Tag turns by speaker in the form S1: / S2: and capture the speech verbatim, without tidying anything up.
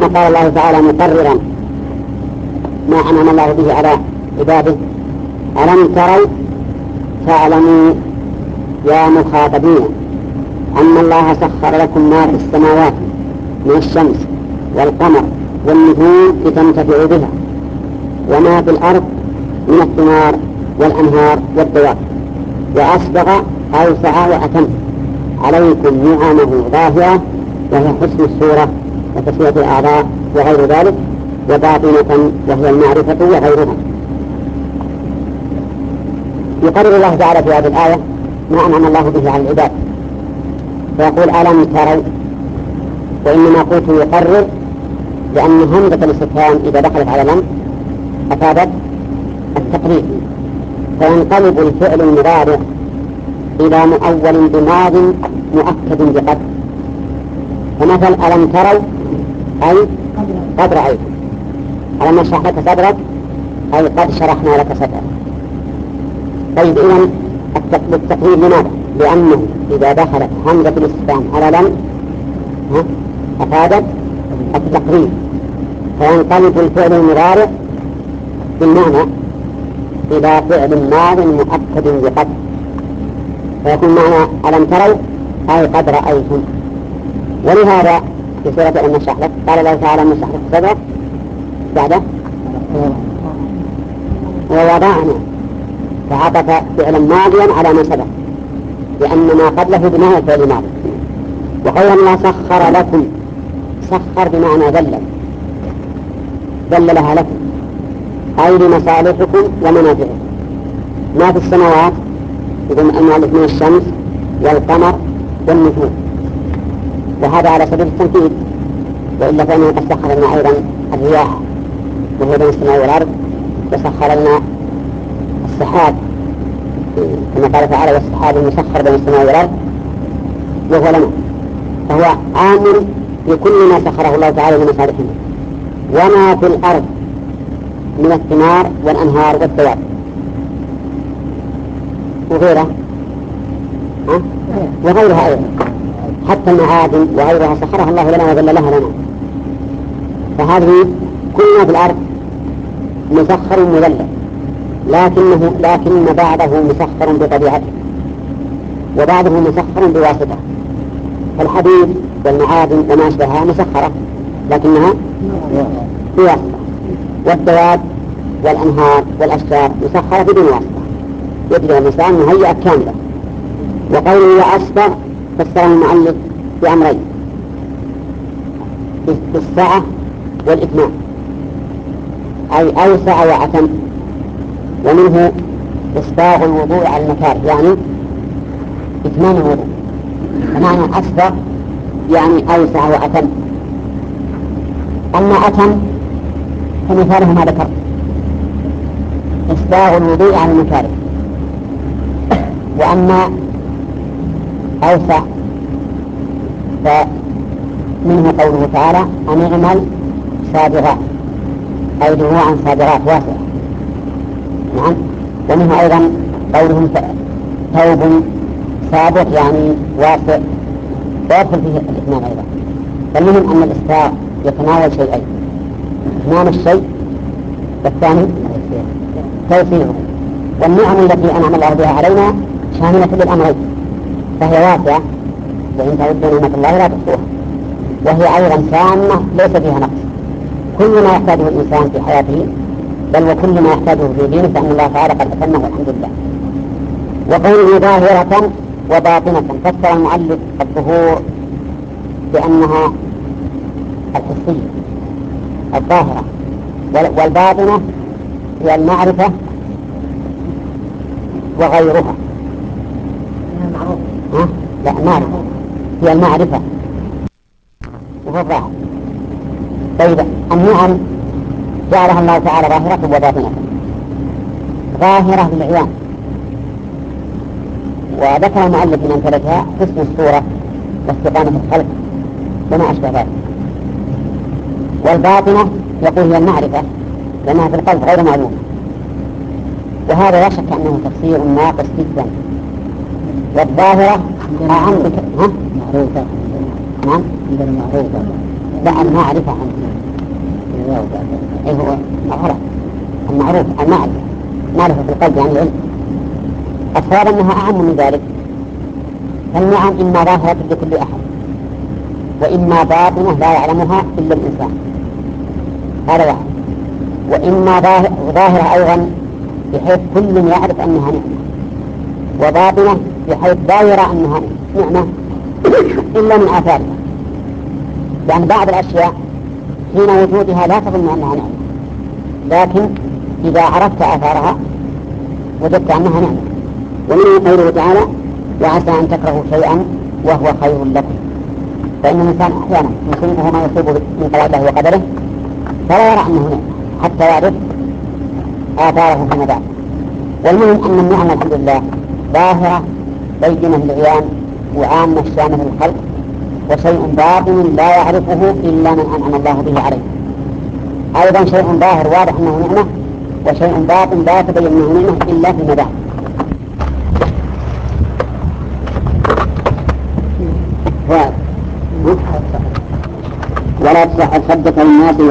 S1: قال الله تعالى مقررا ما أنعم الله به على عباده: ألم تروا فاعلموا يا مخاطبين أن الله سخر لكم ما في السماوات من الشمس والقمر والنجوم لتنتفعوا بها، وما في الأرض من الثمار والأنهار والدواب، وأسبغ أوسع وأتم عليكم نعمه ظاهرة وهي حسن الصورة وتسوية الأعضاء وغير ذلك، وباطنة وهي المعرفة وغيرها. يقرر الله تعالى في هذه الآية ما أنعم الله به على العباد، فيقول ألم تروا، وإنما قلت يقرر لأن همزة الاستفهام إذا دخلت على لم أفادت التقرير، فينقلب الفعل المضارع إلى مؤول بماض مؤكد بقد. فمثل ألم تروا أي قد رأيت، ألم نشرح لك صدرك أي قد شرحنا لك صدرك. طيب إذن التقرير لماذا؟ لأنه إذا دخلت همزة الاستفهام على لم أفادت التقرير، فينقلب الفعل المضارع بالمعنى إلى فعل ماض مؤكد بقد، فيكون معنى ألم تروا أي قد رأيتم. ولهذا في سورة ألم نشرح لك قال الله تعالى ألم نشرح لك صدرك بعده ووضعنا، فعطف فعلا ماضيا على ما سبق، لأن ما قبله بمعنى الفعل الماضي. وقال الله سخر لكم، سخر بمعنى ذلل، ذللها لكم أي لمصالحكم ومنافعكم ما في السماوات، يقول المؤلف من الشمس والقمر والنجوم، وهذا على سبيل التنفيذ، وإلا فإنه قد سخر لنا أيضا الرياح وهي بين السماء والأرض، وسخر لنا السحاب كما قال تعالى والسحاب المسخر بين السماء والأرض وهو لنا، فهو عامل بكل ما سخره الله تعالى لمصالحنا. وما في الأرض من الثمار والأنهار والدواب وغيرها ها؟ وغيرها أيضا، حتى المعادن وغيرها سخرها الله لنا وذللها لنا. فهذه كل ما في الأرض مسخر مذلل، لكنه لكن بعضه مسخر بطبيعته وبعضه مسخر بواسطة، فالحديد والمعادن وما أشبهها مسخرة لكنها بواسطة، والدواب والأنهار والأشجار مسخرة بدون واسطة، يجري الإنسان مهيئة كاملة. وقوله وأسبغ فسره المؤلف بأمرين: بالسعة والإتمام، أي أوسع وأتم، ومنه إسباغ الوضوء على المكاره يعني إتمام الوضوء، فمعنى أسبغ يعني أوسع وأتم. أما أتم فمثاله ما ذكر إسباغ الوضوء على المكاره، وأما أوسع فمنه قوله تعالى أن اعمل سابغات أي دروعا سابغات واسعة. نعم. ومنه أيضا قولهم ثوب سابق يعني واسع، ويدخل فيه الإتمام أيضا. فالمهم أن الإسباغ يتناول شيئين: إتمام الشيء، والثاني توسيعه. والنعم التي أنعم الله بها علينا شاملة للأمرين، فهي واسعة وإن تعدوا نعمة الله لا تحصوها، وهي أيضا تامة ليس فيها نقص، كل ما يحتاجه الإنسان في حياته بل وكل ما يحتاجه في دينه فإن الله تعالى قد أتمه والحمد لله. وقوله ظاهرة وباطنة فسر المؤلف الظهور بأنها الحسية الظاهرة، والباطنة هي المعرفة وغيرها. ها؟ لا، معرفة هي المعرفة وهو الظاهر. طيب النعم جعلها الله تعالى ظاهرة وباطنة. ظاهرة بالعيان، وذكر المؤلف من أمثلتها حسن الصورة واستقامة الخلق وما أشبه ذلك. والباطنة يقول هي المعرفة لأنها في القلب غير معلومة، وهذا لا شك أنه تفسير ناقص جدا. والظاهرة أعم بك... ها؟ معروفة. نعم. معروفة. لا المعرفة عنه إيه هو غلط. المعروف المعرفة معرفة في القلب يعني العلم. الصواب أنها أعم من ذلك. فالنعم إما ظاهرة لكل أحد وإما باطنة لا يعلمها إلا الإنسان، هذا واحد. وإما ظاهرة أيضا بحيث كل يعرف أنها نعمة، وباطنة بحيث لا يرى أنها نعمة إلا من آثارها. يعني بعض الأشياء حين وجودها لا تظن أنها نعمة، لكن إذا عرفت آثارها وجدت أنها نعمة. ومن قوله تعالى وعسى أن تكرهوا شيئا وهو خير لكم، فإن الإنسان أحيانا يصيبه ما يصيبه من قضاء الله وقدره فلا يرى أنه نعمة حتى يعرف آثاره فيما بعد. والمهم أن النعمة الحمد لله ظاهرة بينة للعيان وعامة شاملة للخلق، وشيء باطن لا يعرفه إلا من أنعم الله به عليه. أيضا شيء ظاهر واضح أنه نعمة، وشيء باطن لا تبين أنه نعمة إلا فيما بعد. ولا تصح الحجة الناس